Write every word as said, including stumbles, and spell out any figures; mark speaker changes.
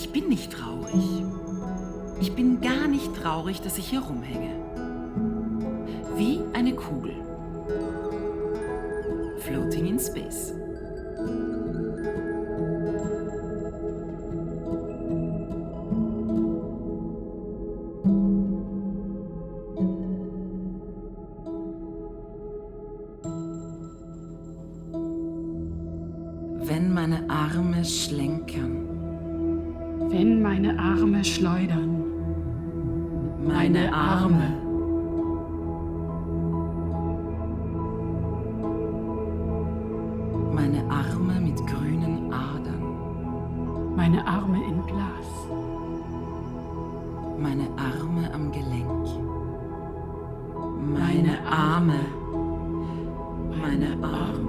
Speaker 1: ich bin nicht traurig. Ich bin gar nicht traurig, dass ich hier rumhänge. Wie eine Kugel. Floating in space. Wenn meine Arme schlenkern,
Speaker 2: Wenn meine Arme schleudern,
Speaker 1: meine Arme, meine Arme mit grünen Adern,
Speaker 2: meine Arme in Glas,
Speaker 1: meine Arme am Gelenk, meine Arme, meine Arme.